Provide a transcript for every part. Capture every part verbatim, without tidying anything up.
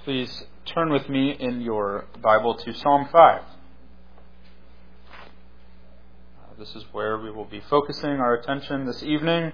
Please turn with me in your Bible to Psalm five. Uh, this is where we will be focusing our attention this evening.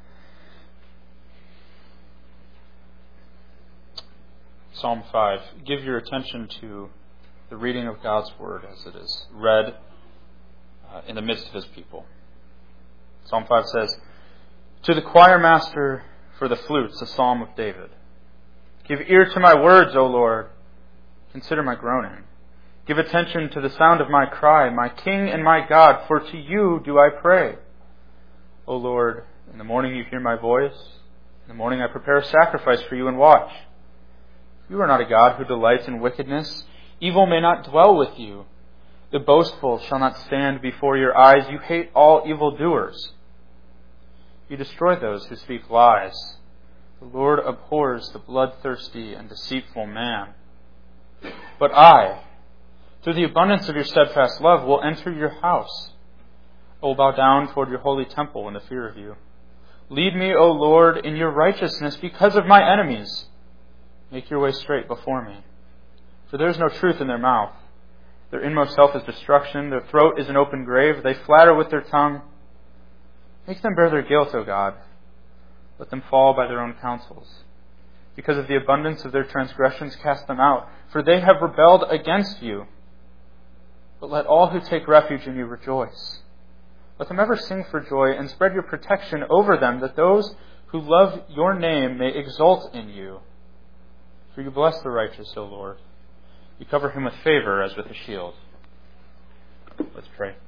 Psalm five. Give your attention to the reading of God's Word as it is read uh, in the midst of His people. Psalm five says, "To the choir master for the flutes, a psalm of David. Give ear to my words, O Lord. Consider my groaning. Give attention to the sound of my cry, my King and my God, for to you do I pray. O Lord, in the morning you hear my voice. In the morning I prepare a sacrifice for you and watch. You are not a God who delights in wickedness. Evil may not dwell with you. The boastful shall not stand before your eyes. You hate all evildoers. You destroy those who speak lies. The Lord abhors the bloodthirsty and deceitful man. But I, through the abundance of your steadfast love, will enter your house. I will bow down toward your holy temple in the fear of you. Lead me, O Lord, in your righteousness because of my enemies. Make your way straight before me. For there is no truth in their mouth. Their inmost self is destruction. Their throat is an open grave. They flatter with their tongue. Make them bear their guilt, O God. Let them fall by their own counsels. Because of the abundance of their transgressions, cast them out. For they have rebelled against you. But let all who take refuge in you rejoice. Let them ever sing for joy and spread your protection over them, that those who love your name may exult in you. For you bless the righteous, O Lord. You cover him with favor as with a shield." Let's pray.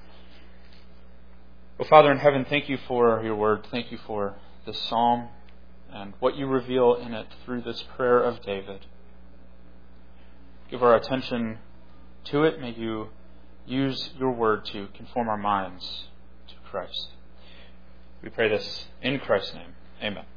O Father in heaven, thank you for your word. Thank you for this psalm and what you reveal in it through this prayer of David. Give our attention to it. May you use your word to conform our minds to Christ. We pray this in Christ's name. Amen.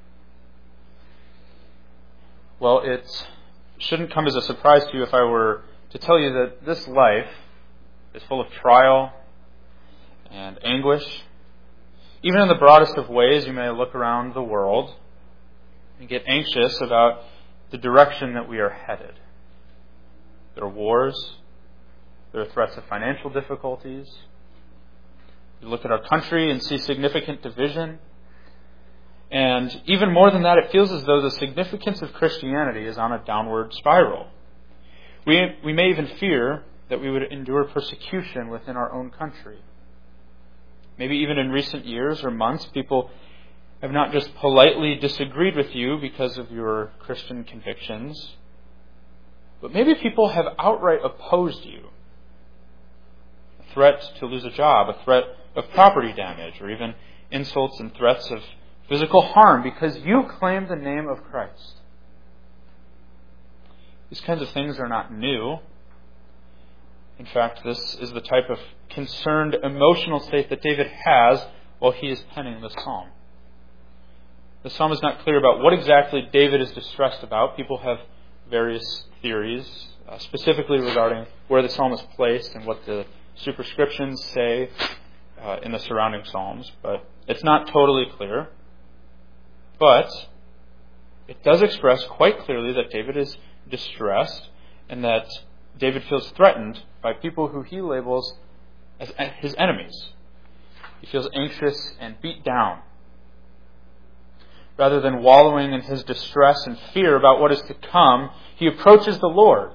Well, it shouldn't come as a surprise to you if I were to tell you that this life is full of trial and anguish. Even in the broadest of ways, you may look around the world and get anxious about the direction that we are headed. There are wars. There are threats of financial difficulties. You look at our country and see significant division. And even more than that, it feels as though the significance of Christianity is on a downward spiral. We, we may even fear that we would endure persecution within our own country. Maybe even in recent years or months, people have not just politely disagreed with you because of your Christian convictions, but maybe people have outright opposed you. A threat to lose a job, a threat of property damage, or even insults and threats of physical harm because you claim the name of Christ. These kinds of things are not new. In fact, this is the type of concerned, emotional state that David has while he is penning the psalm. The psalm is not clear about what exactly David is distressed about. People have various theories, uh, specifically regarding where the psalm is placed and what the superscriptions say uh, in the surrounding psalms, but it's not totally clear. But it does express quite clearly that David is distressed and that David feels threatened by people who he labels as his enemies. He feels anxious and beat down. Rather than wallowing in his distress and fear about what is to come, he approaches the Lord.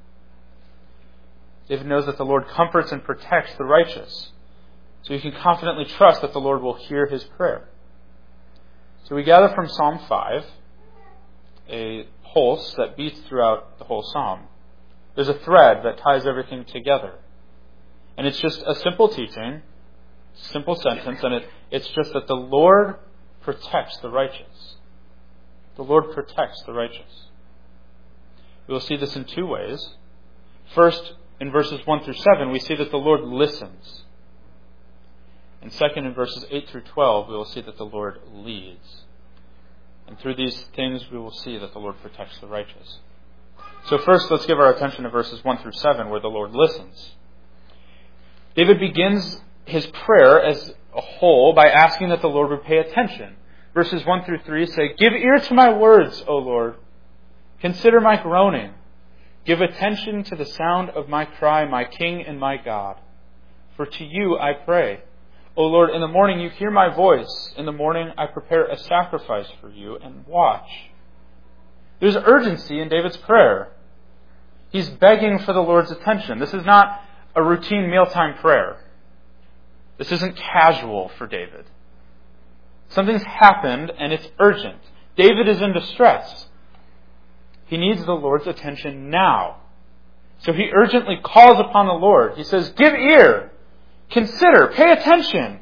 David knows that the Lord comforts and protects the righteous, so he can confidently trust that the Lord will hear his prayer. So we gather from Psalm five a pulse that beats throughout the whole psalm. There's a thread that ties everything together. And it's just a simple teaching, simple sentence, and it, it's just that the Lord protects the righteous. The Lord protects the righteous. We will see this in two ways. First, in verses one through seven, we see that the Lord listens. And second, in verses eight through twelve, we will see that the Lord leads. And through these things, we will see that the Lord protects the righteous. So first, let's give our attention to verses one through seven, where the Lord listens. David begins his prayer as a whole by asking that the Lord would pay attention. Verses one through three say, "Give ear to my words, O Lord. Consider my groaning. Give attention to the sound of my cry, my King and my God. For to you I pray. O Lord, in the morning you hear my voice. In the morning I prepare a sacrifice for you and watch. There's urgency in David's prayer. He's begging for the Lord's attention. This is not a routine mealtime prayer. This isn't casual for David. Something's happened and it's urgent. David is in distress. He needs the Lord's attention now. So he urgently calls upon the Lord. He says, give ear, consider, pay attention.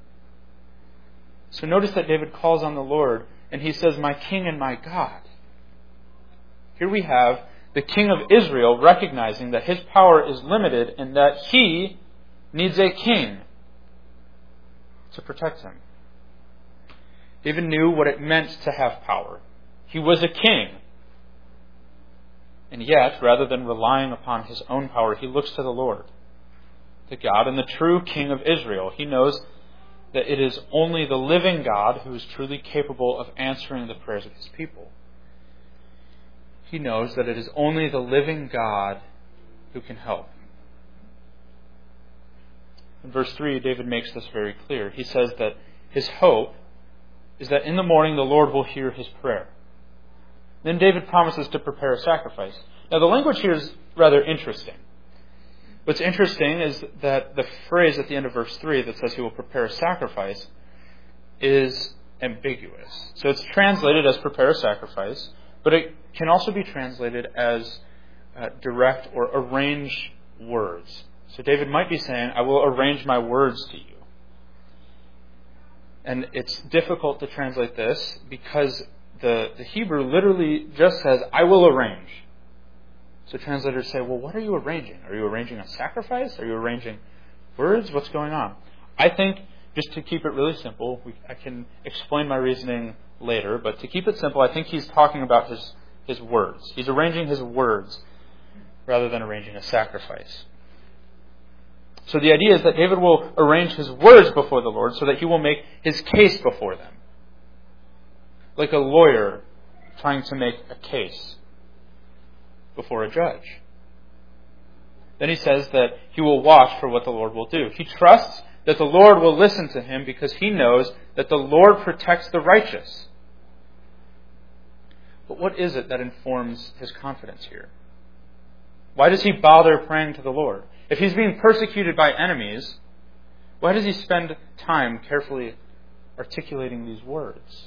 So notice that David calls on the Lord and he says, my King and my God. Here we have the King of Israel recognizing that his power is limited and that he needs a king to protect him. David knew what it meant to have power. He was a king. And yet, rather than relying upon his own power, he looks to the Lord, to God and the true King of Israel. He knows that it is only the living God who is truly capable of answering the prayers of his people. He knows that it is only the living God who can help. In verse three, David makes this very clear. He says that his hope is that in the morning the Lord will hear his prayer. Then David promises to prepare a sacrifice. Now the language here is rather interesting. What's interesting is that the phrase at the end of verse three that says he will prepare a sacrifice is ambiguous. So it's translated as prepare a sacrifice, but it can also be translated as uh, direct or arrange words. So David might be saying, I will arrange my words to you. And it's difficult to translate this because the, the Hebrew literally just says, I will arrange. So translators say, well, what are you arranging? Are you arranging a sacrifice? Are you arranging words? What's going on? I think, just to keep it really simple, we, I can explain my reasoning later, but to keep it simple, I think he's talking about his, his words. He's arranging his words rather than arranging a sacrifice. So the idea is that David will arrange his words before the Lord so that he will make his case before them. Like a lawyer trying to make a case before a judge. Then he says that he will watch for what the Lord will do. He trusts that the Lord will listen to him because he knows that the Lord protects the righteous. But what is it that informs his confidence here? Why does he bother praying to the Lord? If he's being persecuted by enemies, why does he spend time carefully articulating these words?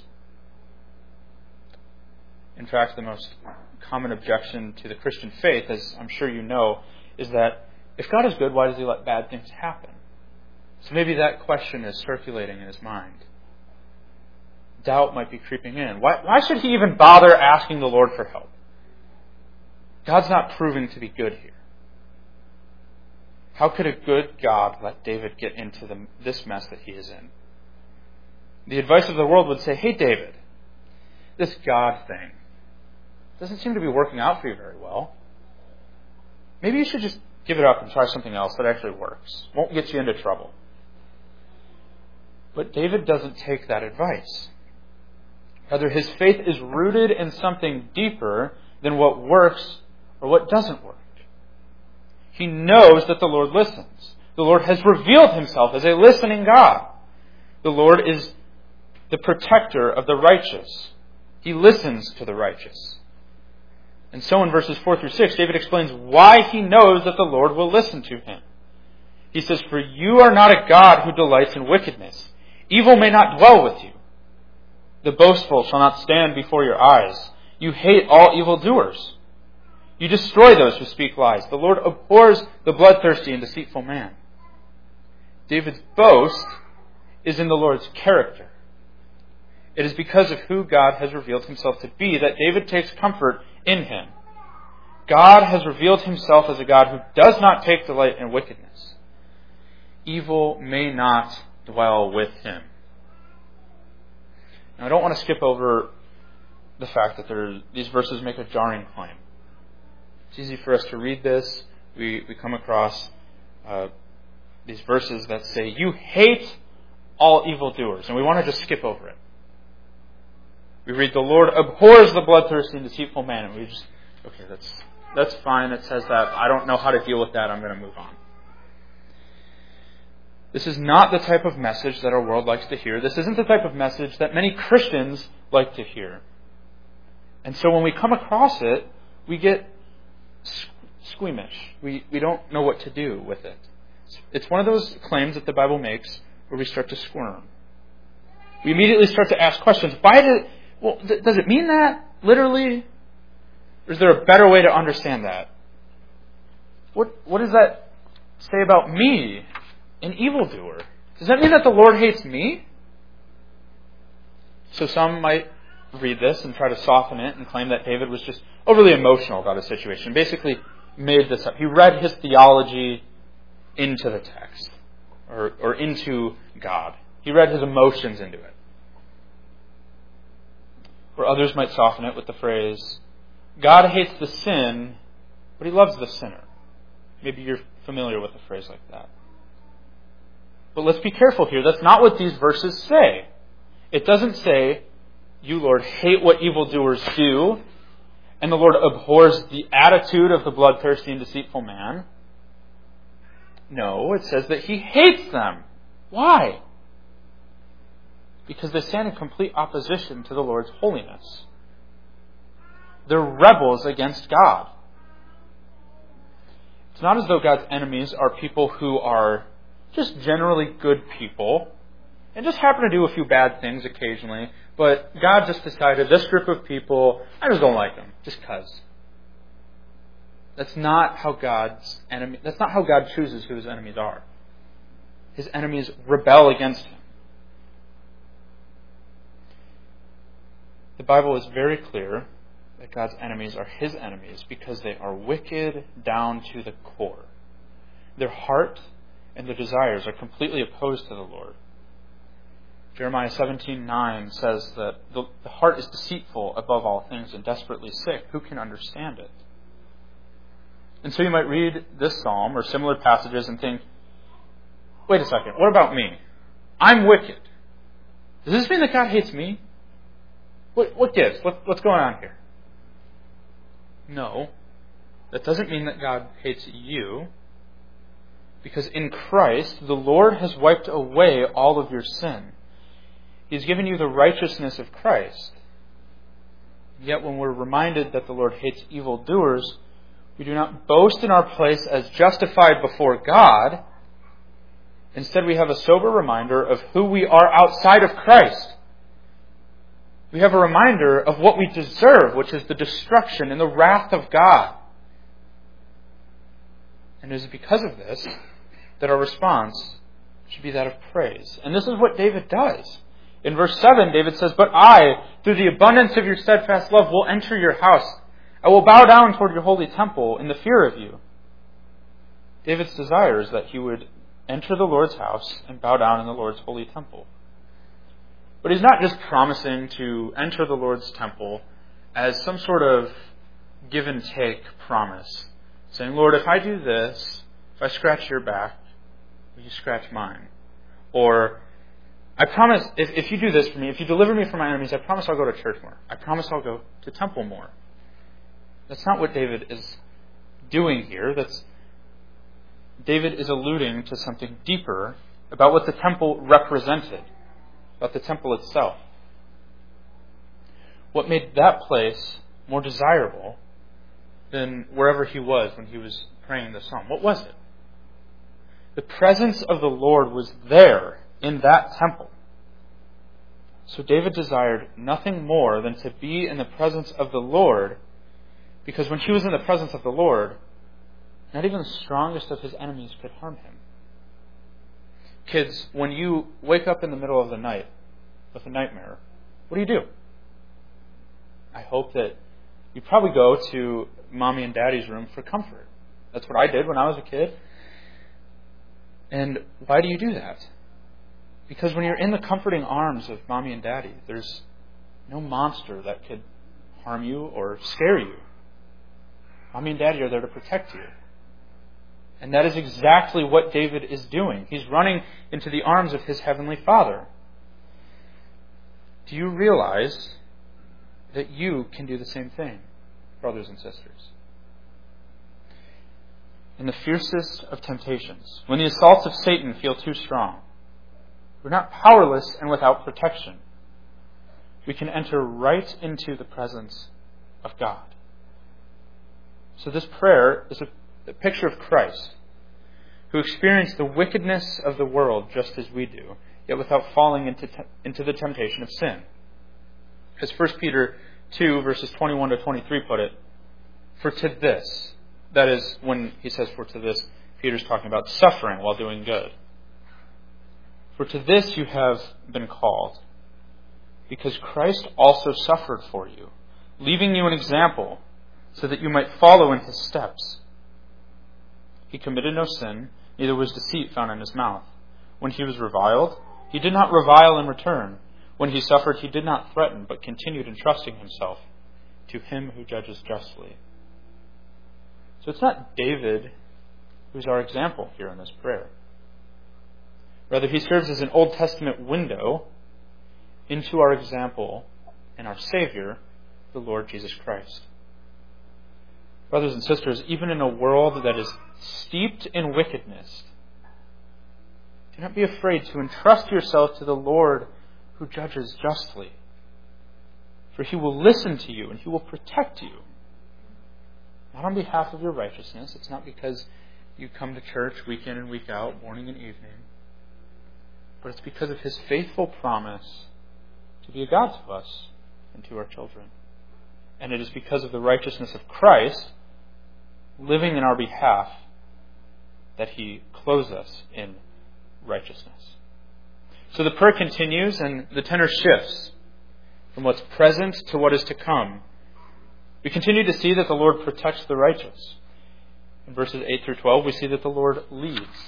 In fact, the most common objection to the Christian faith, as I'm sure you know, is that if God is good, why does he let bad things happen? So maybe that question is circulating in his mind. Doubt might be creeping in. Why, why should he even bother asking the Lord for help? God's not proving to be good here. How could a good God let David get into the, this mess that he is in? The advice of the world would say, hey, David, this God thing doesn't seem to be working out for you very well. Maybe you should just give it up and try something else that actually works. Won't get you into trouble. But David doesn't take that advice. Rather, his faith is rooted in something deeper than what works or what doesn't work. He knows that the Lord listens. The Lord has revealed himself as a listening God. The Lord is the protector of the righteous. He listens to the righteous. And so in verses four through six, David explains why he knows that the Lord will listen to him. He says, for you are not a God who delights in wickedness. Evil may not dwell with you. The boastful shall not stand before your eyes. You hate all evildoers. You destroy those who speak lies. The Lord abhors the bloodthirsty and deceitful man. David's boast is in the Lord's character. It is because of who God has revealed himself to be that David takes comfort in him. God has revealed himself as a God who does not take delight in wickedness. Evil may not dwell with him. Now, I don't want to skip over the fact that there, these verses make a jarring claim. It's easy for us to read this. We, we come across uh, these verses that say, you hate all evildoers, and we want to just skip over it. We read, the Lord abhors the bloodthirsty and deceitful man. And we just, okay, that's that's fine. It says that. I don't know how to deal with that. I'm going to move on. This is not the type of message that our world likes to hear. This isn't the type of message that many Christians like to hear. And so when we come across it, we get squeamish. We, we don't know what to do with it. It's one of those claims that the Bible makes where we start to squirm. We immediately start to ask questions. Why did, well, th- does it mean that literally? Or is there a better way to understand that? What, what does that say about me, an evildoer? Does that mean that the Lord hates me? So some might read this and try to soften it and claim that David was just overly emotional about his situation. Basically made this up. He read his theology into the text or, or into God. He read his emotions into it. Or others might soften it with the phrase, God hates the sin, but he loves the sinner. Maybe you're familiar with a phrase like that. But let's be careful here. That's not what these verses say. It doesn't say, you, Lord, hate what evildoers do, and the Lord abhors the attitude of the bloodthirsty and deceitful man. No, it says that he hates them. Why? Because they stand in complete opposition to the Lord's holiness. They're rebels against God. It's not as though God's enemies are people who are just generally good people and just happen to do a few bad things occasionally, but God just decided this group of people, I just don't like them, just cause. That's not how God's enemy, that's not how God chooses who his enemies are. His enemies rebel against him. The Bible is very clear that God's enemies are his enemies because they are wicked down to the core. Their heart and their desires are completely opposed to the Lord. Jeremiah seventeen nine says that the, the heart is deceitful above all things and desperately sick. Who can understand it? And so you might read this psalm or similar passages and think, wait a second, what about me? I'm wicked. Does this mean that God hates me? What, what gives? What, what's going on here? No, that doesn't mean that God hates you. Because in Christ, the Lord has wiped away all of your sin. He's given you the righteousness of Christ. Yet when we're reminded that the Lord hates evildoers, we do not boast in our place as justified before God. Instead, we have a sober reminder of who we are outside of Christ. We have a reminder of what we deserve, which is the destruction and the wrath of God. And it is because of this that our response should be that of praise. And this is what David does. In verse seven, David says, but I, through the abundance of your steadfast love, will enter your house. I will bow down toward your holy temple in the fear of you. David's desire is that he would enter the Lord's house and bow down in the Lord's holy temple. But he's not just promising to enter the Lord's temple as some sort of give and take promise, saying, Lord, if I do this, if I scratch your back, will you scratch mine? Or, I promise, if, if you do this for me, if you deliver me from my enemies, I promise I'll go to church more. I promise I'll go to temple more. That's not what David is doing here. That's David is alluding to something deeper about what the temple represented, about the temple itself. What made that place more desirable than wherever he was when he was praying the psalm? What was it? The presence of the Lord was there in that temple. So David desired nothing more than to be in the presence of the Lord, because when he was in the presence of the Lord, not even the strongest of his enemies could harm him. Kids, when you wake up in the middle of the night with a nightmare, what do you do? I hope that you probably go to mommy and daddy's room for comfort. That's what I did when I was a kid. And why do you do that? Because when you're in the comforting arms of mommy and daddy, there's no monster that could harm you or scare you. Mommy and daddy are there to protect you. And that is exactly what David is doing. He's running into the arms of his heavenly Father. Do you realize that you can do the same thing, brothers and sisters. In the fiercest of temptations, when the assaults of Satan feel too strong, we're not powerless and without protection. We can enter right into the presence of God. So this prayer is a, a picture of Christ, who experienced the wickedness of the world just as we do, yet without falling into, te- into the temptation of sin. As First Peter two, verses twenty-one to twenty-three put it, for to this, that is, when he says for to this, Peter's talking about suffering while doing good. For to this you have been called, because Christ also suffered for you, leaving you an example, so that you might follow in his steps. He committed no sin, neither was deceit found in his mouth. When he was reviled, he did not revile in return. When he suffered, he did not threaten, but continued entrusting himself to him who judges justly. So it's not David who's our example here in this prayer. Rather, he serves as an Old Testament window into our example and our Savior, the Lord Jesus Christ. Brothers and sisters, even in a world that is steeped in wickedness, do not be afraid to entrust yourself to the Lord who judges justly. For he will listen to you and he will protect you. Not on behalf of your righteousness. It's not because you come to church week in and week out, morning and evening. But it's because of his faithful promise to be a God to us and to our children. And it is because of the righteousness of Christ living in our behalf that he clothes us in righteousness. So the prayer continues and the tenor shifts from what's present to what is to come. We continue to see that the Lord protects the righteous. In verses eight through twelve, we see that the Lord leads.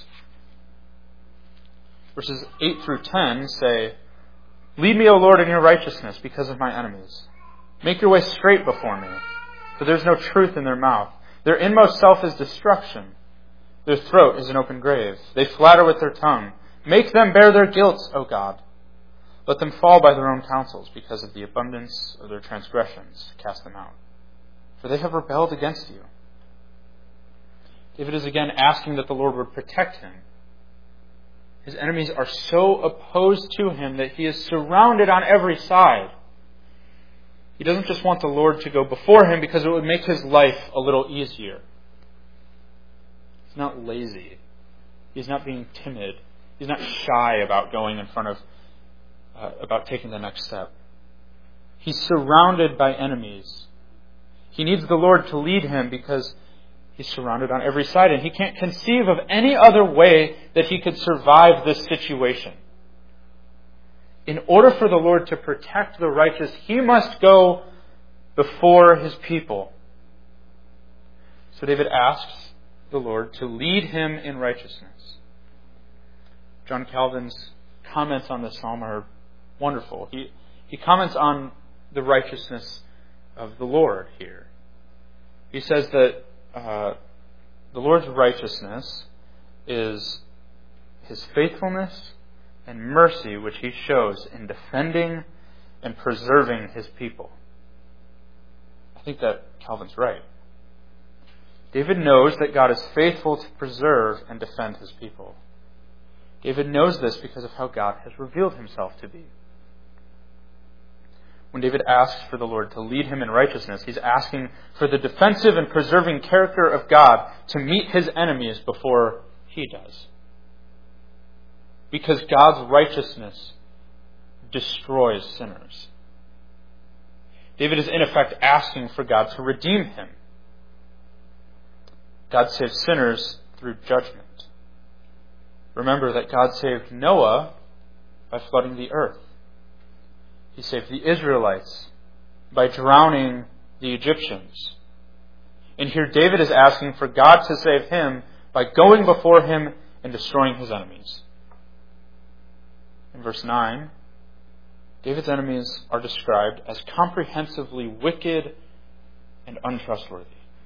Verses eight through ten say, lead me, O Lord, in your righteousness because of my enemies. Make your way straight before me, for there is no truth in their mouth. Their inmost self is destruction. Their throat is an open grave. They flatter with their tongue. Make them bear their guilt, O God. Let them fall by their own counsels because of the abundance of their transgressions. Cast them out. For they have rebelled against you. David is again asking that the Lord would protect him. His enemies are so opposed to him that he is surrounded on every side. He doesn't just want the Lord to go before him because it would make his life a little easier. He's not lazy. He's not being timid. He's not shy about going in front of, uh, about taking the next step. He's surrounded by enemies. He needs the Lord to lead him because he's surrounded on every side, and he can't conceive of any other way that he could survive this situation. In order for the Lord to protect the righteous, he must go before his people. So David asks the Lord to lead him in righteousness. John Calvin's comments on this psalm are wonderful. He, he comments on the righteousness of the Lord here. He says that uh, the Lord's righteousness is his faithfulness and mercy which he shows in defending and preserving his people. I think that Calvin's right. David knows that God is faithful to preserve and defend his people. David knows this because of how God has revealed himself to be. When David asks for the Lord to lead him in righteousness, he's asking for the defensive and preserving character of God to meet his enemies before he does. Because God's righteousness destroys sinners. David is in effect asking for God to redeem him. God saves sinners through judgment. Remember that God saved Noah by flooding the earth. He saved the Israelites by drowning the Egyptians. And here David is asking for God to save him by going before him and destroying his enemies. In verse nine, David's enemies are described as comprehensively wicked and untrustworthy.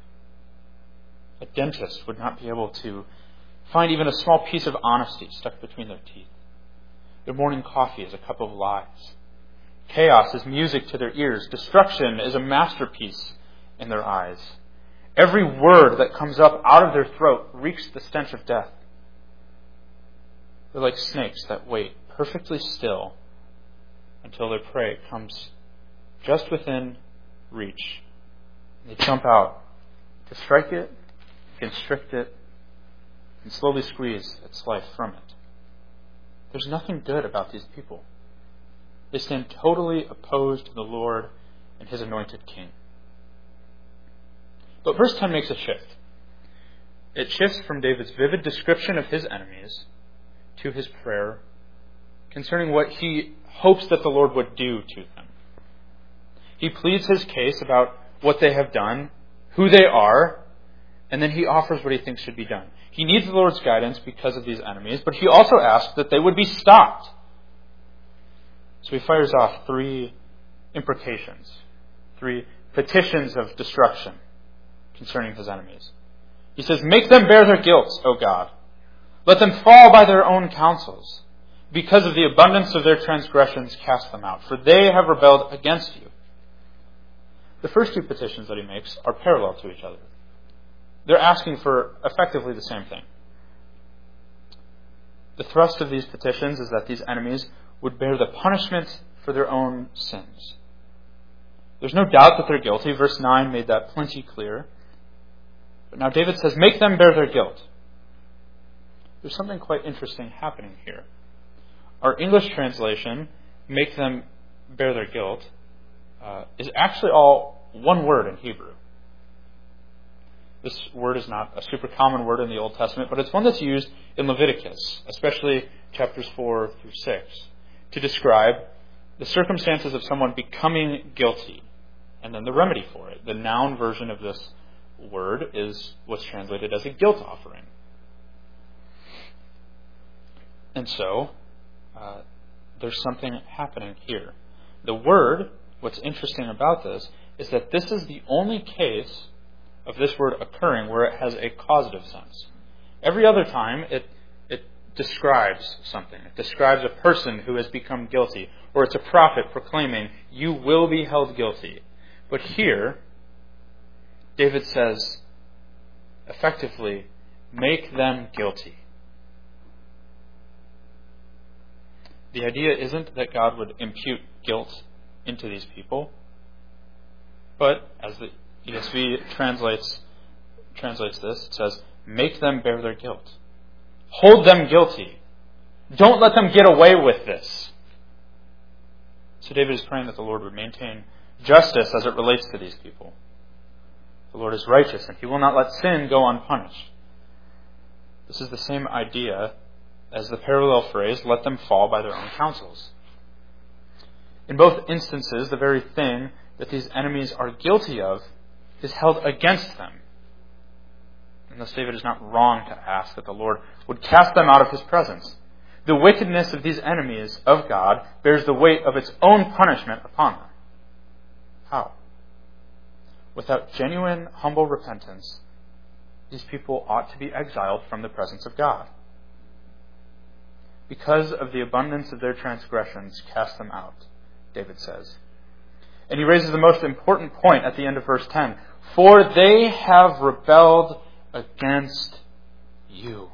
A dentist would not be able to find even a small piece of honesty stuck between their teeth. Their morning coffee is a cup of lies. Chaos is music to their ears. Destruction is a masterpiece in their eyes. Every word that comes up out of their throat reeks the stench of death. They're like snakes that wait perfectly still until their prey comes just within reach. They jump out to strike it, constrict it, and slowly squeeze its life from it. There's nothing good about these people. They stand totally opposed to the Lord and His anointed King. But verse ten makes a shift. It shifts from David's vivid description of his enemies to his prayer concerning what he hopes that the Lord would do to them. He pleads his case about what they have done, who they are, and then he offers what he thinks should be done. He needs the Lord's guidance because of these enemies, but he also asks that they would be stopped. So he fires off three imprecations, three petitions of destruction concerning his enemies. He says, "Make them bear their guilt, O God. Let them fall by their own counsels. Because of the abundance of their transgressions, cast them out, for they have rebelled against you." The first two petitions that he makes are parallel to each other. They're asking for effectively the same thing. The thrust of these petitions is that these enemies would bear the punishment for their own sins. There's no doubt that they're guilty. Verse nine made that plenty clear. But now David says, make them bear their guilt. There's something quite interesting happening here. Our English translation, make them bear their guilt, uh, is actually all one word in Hebrew. This word is not a super common word in the Old Testament, but it's one that's used in Leviticus, especially chapters four through six, to describe the circumstances of someone becoming guilty, and then the remedy for it. The noun version of this word is what's translated as a guilt offering. And so, uh, there's something happening here. The word, what's interesting about this, is that this is the only case of this word occurring where it has a causative sense. Every other time, it it describes something. It describes a person who has become guilty, or it's a prophet proclaiming, you will be held guilty. But here, David says, effectively, make them guilty. The idea isn't that God would impute guilt into these people, but as the E S V translates translates this, it says, make them bear their guilt. Hold them guilty. Don't let them get away with this. So David is praying that the Lord would maintain justice as it relates to these people. The Lord is righteous, and He will not let sin go unpunished. This is the same idea as the parallel phrase, let them fall by their own counsels. In both instances, the very thing that these enemies are guilty of is held against them. And thus David is not wrong to ask that the Lord would cast them out of His presence. The wickedness of these enemies of God bears the weight of its own punishment upon them. How? Without genuine, humble repentance, these people ought to be exiled from the presence of God. Because of the abundance of their transgressions, cast them out, David says. And he raises the most important point at the end of verse ten. For they have rebelled against you.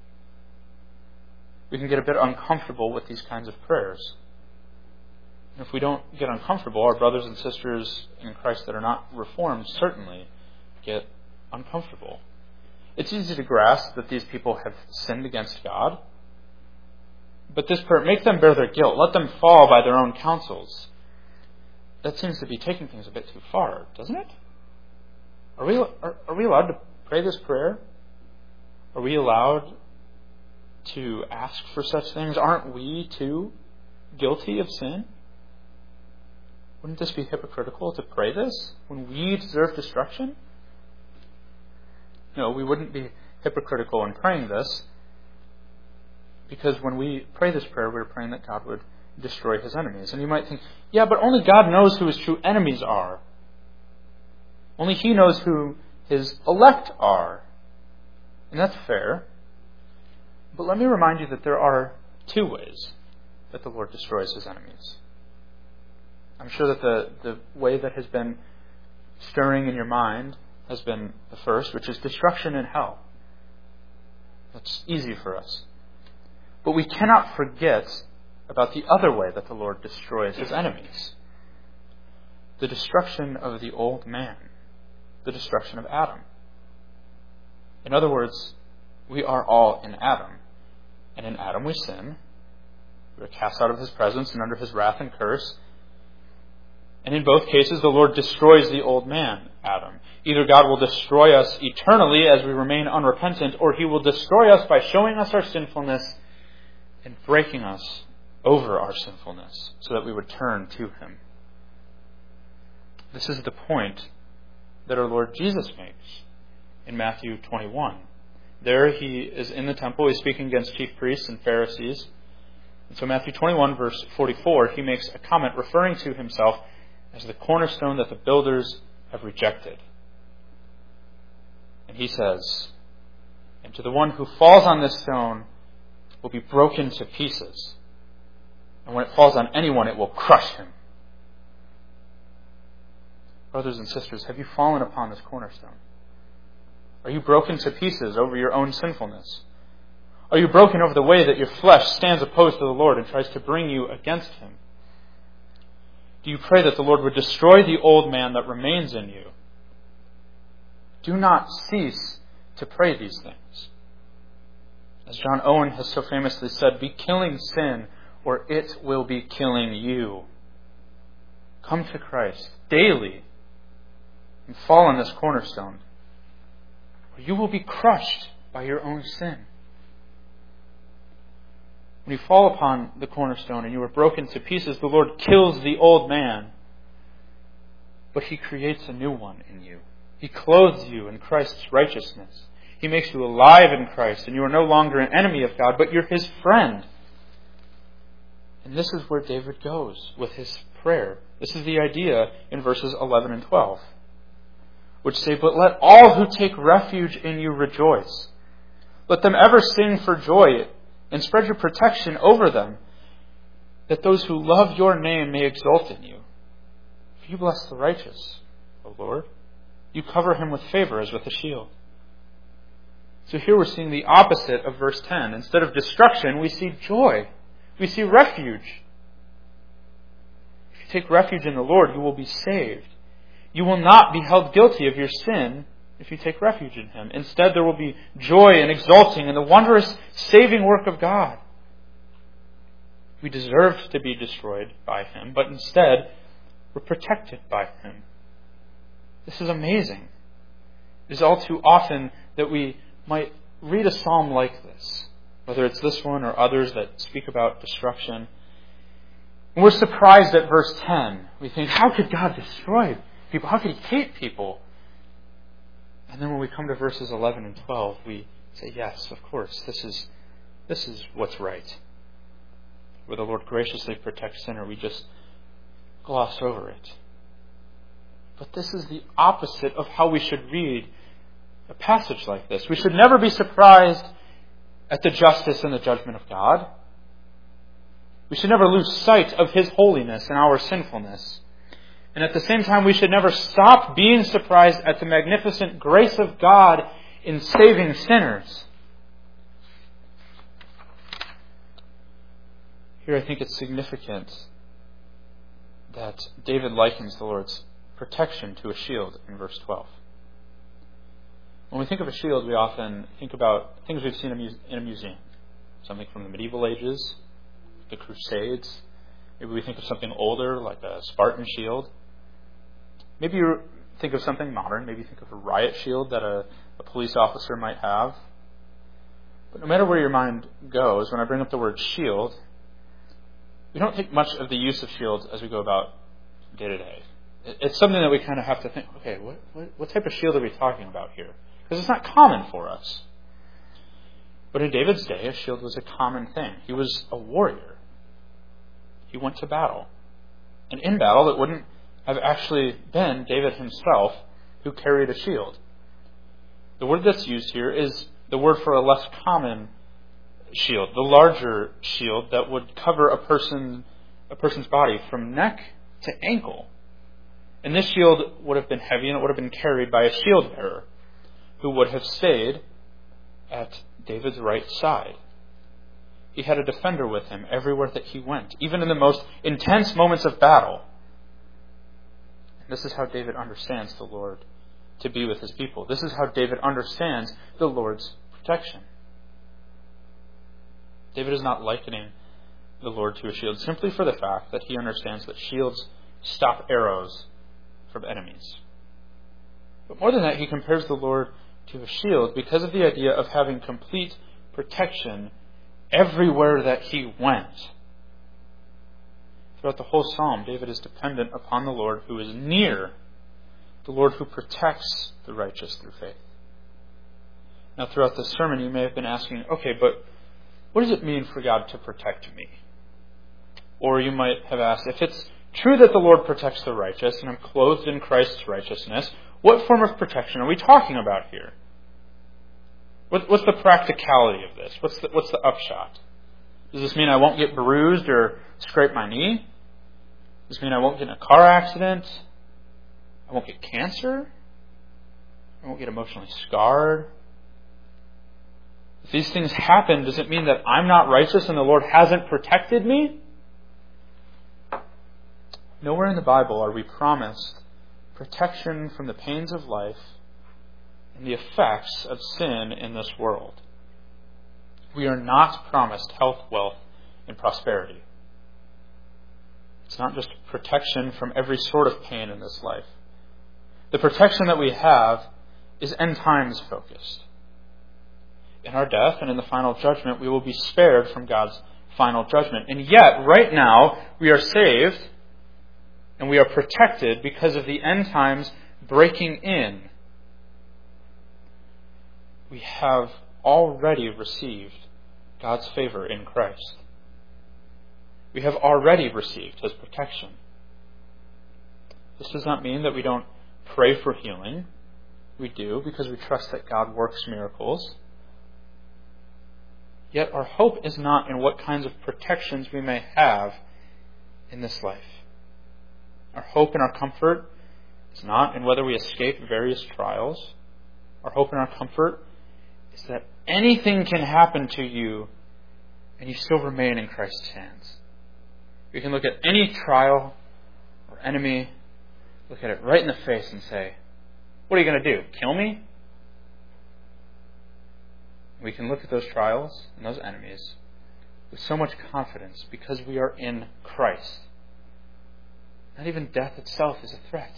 We can get a bit uncomfortable with these kinds of prayers. If we don't get uncomfortable, our brothers and sisters in Christ that are not reformed certainly get uncomfortable. It's easy to grasp that these people have sinned against God. But this prayer, make them bear their guilt, let them fall by their own counsels, that seems to be taking things a bit too far, doesn't it? Are we are, are we allowed to pray this prayer? Are we allowed to ask for such things? Aren't we, too, guilty of sin? Wouldn't this be hypocritical to pray this when we deserve destruction? No, we wouldn't be hypocritical in praying this, because when we pray this prayer, we're praying that God would destroy His enemies. And you might think, yeah, but only God knows who His true enemies are. Only He knows who His elect are. And that's fair. But let me remind you that there are two ways that the Lord destroys His enemies. I'm sure that the, the way that has been stirring in your mind has been the first, which is destruction and hell. That's easy for us. But we cannot forget about the other way that the Lord destroys his enemies. The destruction of the old man. The destruction of Adam. In other words, we are all in Adam. And in Adam we sin. We are cast out of his presence and under his wrath and curse. And in both cases, the Lord destroys the old man, Adam. Either God will destroy us eternally as we remain unrepentant, or he will destroy us by showing us our sinfulness and breaking us over our sinfulness so that we would turn to him. This is the point that our Lord Jesus makes in Matthew twenty-one. There he is in the temple. He's speaking against chief priests and Pharisees. And so Matthew twenty-one, verse forty-four, he makes a comment referring to himself as the cornerstone that the builders have rejected. And he says, "And to the one who falls on this stone will be broken to pieces. And when it falls on anyone, it will crush him." Brothers and sisters, have you fallen upon this cornerstone? Are you broken to pieces over your own sinfulness? Are you broken over the way that your flesh stands opposed to the Lord and tries to bring you against him? Do you pray that the Lord would destroy the old man that remains in you? Do not cease to pray these things. As John Owen has so famously said, be killing sin or it will be killing you. Come to Christ daily and fall on this cornerstone, or you will be crushed by your own sin. When you fall upon the cornerstone and you are broken to pieces, the Lord kills the old man, but he creates a new one in you. He clothes you in Christ's righteousness. He makes you alive in Christ, and you are no longer an enemy of God, but you're his friend. And this is where David goes with his prayer. This is the idea in verses eleven and twelve, which say, "But let all who take refuge in you rejoice. Let them ever sing for joy, and spread your protection over them, that those who love your name may exult in you. For you bless the righteous, O Lord. You cover him with favor as with a shield." So here we're seeing the opposite of verse ten. Instead of destruction, we see joy. We see refuge. If you take refuge in the Lord, you will be saved. You will not be held guilty of your sin if you take refuge in him. Instead, there will be joy and exulting in the wondrous saving work of God. We deserved to be destroyed by him, but instead, we're protected by him. This is amazing. It is all too often that we might read a psalm like this, whether it's this one or others that speak about destruction. And we're surprised at verse ten. We think, how could God destroy people? How could he hate people? And then when we come to verses eleven and twelve, we say, yes, of course, this is this is what's right. Where the Lord graciously protects sinner, we just gloss over it. But this is the opposite of how we should read a passage like this. We should never be surprised at the justice and the judgment of God. We should never lose sight of his holiness and our sinfulness. And at the same time, we should never stop being surprised at the magnificent grace of God in saving sinners. Here I think it's significant that David likens the Lord's protection to a shield in verse twelve. When we think of a shield, we often think about things we've seen in a museum. Something from the medieval ages, the Crusades. Maybe we think of something older, like a Spartan shield. Maybe you think of something modern. Maybe you think of a riot shield that a, a police officer might have. But no matter where your mind goes, when I bring up the word shield, we don't think much of the use of shields as we go about day to day. It's something that we kind of have to think, okay, what, what, what type of shield are we talking about here? Because it's not common for us. But in David's day, a shield was a common thing. He was a warrior. He went to battle. And in battle, it wouldn't have actually been David himself who carried a shield. The word that's used here is the word for a less common shield, the larger shield that would cover a person, a person's body from neck to ankle. And this shield would have been heavy, and it would have been carried by a shield bearer who would have stayed at David's right side. He had a defender with him everywhere that he went, even in the most intense moments of battle. And this is how David understands the Lord to be with his people. This is how David understands the Lord's protection. David is not likening the Lord to a shield simply for the fact that he understands that shields stop arrows from enemies. But more than that, he compares the Lord to a shield because of the idea of having complete protection everywhere that he went. Throughout the whole psalm, David is dependent upon the Lord who is near, the Lord who protects the righteous through faith. Now, throughout this sermon, you may have been asking, okay, but what does it mean for God to protect me? Or you might have asked, if it's true that the Lord protects the righteous and I'm clothed in Christ's righteousness, what form of protection are we talking about here? What, what's the practicality of this? What's the, what's the upshot? Does this mean I won't get bruised or scrape my knee? Does this mean I won't get in a car accident? I won't get cancer? I won't get emotionally scarred? If these things happen, does it mean that I'm not righteous and the Lord hasn't protected me? Nowhere in the Bible are we promised protection from the pains of life and the effects of sin in this world. We are not promised health, wealth, and prosperity. It's not just protection from every sort of pain in this life. The protection that we have is end times focused. In our death and in the final judgment, we will be spared from God's final judgment. And yet, right now, we are saved and we are protected because of the end times breaking in. We have already received God's favor in Christ. We have already received His protection. This does not mean that we don't pray for healing. We do, because we trust that God works miracles. Yet our hope is not in what kinds of protections we may have in this life. Our hope and our comfort is not in whether we escape various trials. Our hope and our comfort is that anything can happen to you and you still remain in Christ's hands. You can look at any trial or enemy, look at it right in the face and say, what are you going to do? Kill me? We can look at those trials and those enemies with so much confidence because we are in Christ. Not even death itself is a threat.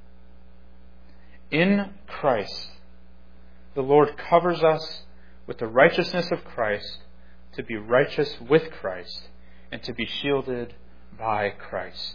In Christ, the Lord covers us with the righteousness of Christ to be righteous with Christ and to be shielded by Christ.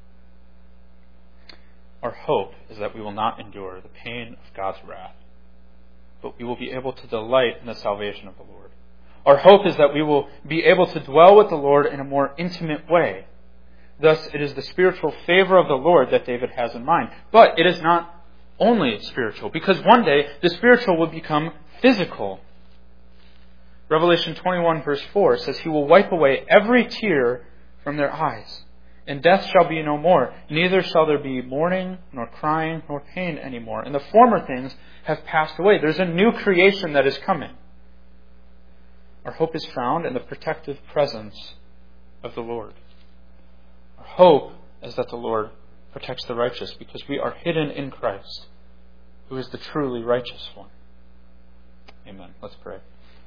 Our hope is that we will not endure the pain of God's wrath, but we will be able to delight in the salvation of the Lord. Our hope is that we will be able to dwell with the Lord in a more intimate way. Thus, it is the spiritual favor of the Lord that David has in mind. But it is not only spiritual, because one day the spiritual will become physical. Revelation twenty-one verse four says, He will wipe away every tear from their eyes, and death shall be no more. Neither shall there be mourning, nor crying, nor pain anymore. And the former things have passed away. There's a new creation that is coming. Our hope is found in the protective presence of the Lord. Our hope is that the Lord protects the righteous because we are hidden in Christ, who is the truly righteous one. Amen. Let's pray.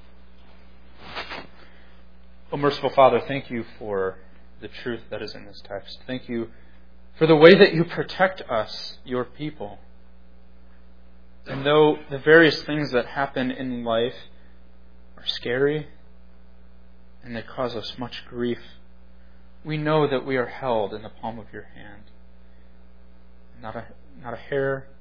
O merciful Father, thank you for the truth that is in this text. Thank you for the way that you protect us, your people. And though the various things that happen in life are scary and they cause us much grief, we know that we are held in the palm of your hand. Not a, not a hair